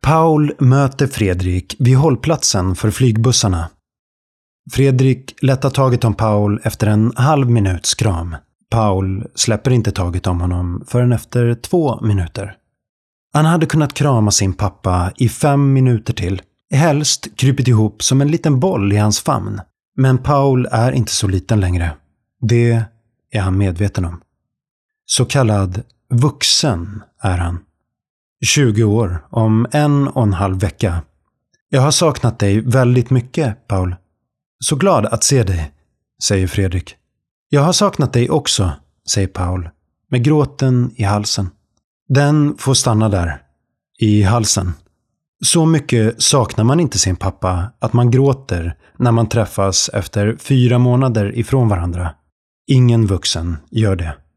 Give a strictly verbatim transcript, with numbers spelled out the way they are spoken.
Paul möter Fredrik vid hållplatsen för flygbussarna. Fredrik lättar taget om Paul efter en halv minuts kram. Paul släpper inte taget om honom förrän efter två minuter. Han hade kunnat krama sin pappa i fem minuter till. Helst krypit ihop som en liten boll i hans famn. Men Paul är inte så liten längre. Det är han medveten om. Så kallad vuxen är han. tjugo år om en och en halv vecka. Jag har saknat dig väldigt mycket, Paul. Så glad att se dig, säger Fredrik. Jag har saknat dig också, säger Paul, med gråten i halsen. Den får stanna där, i halsen. Så mycket saknar man inte sin pappa att man gråter när man träffas efter fyra månader ifrån varandra. Ingen vuxen gör det.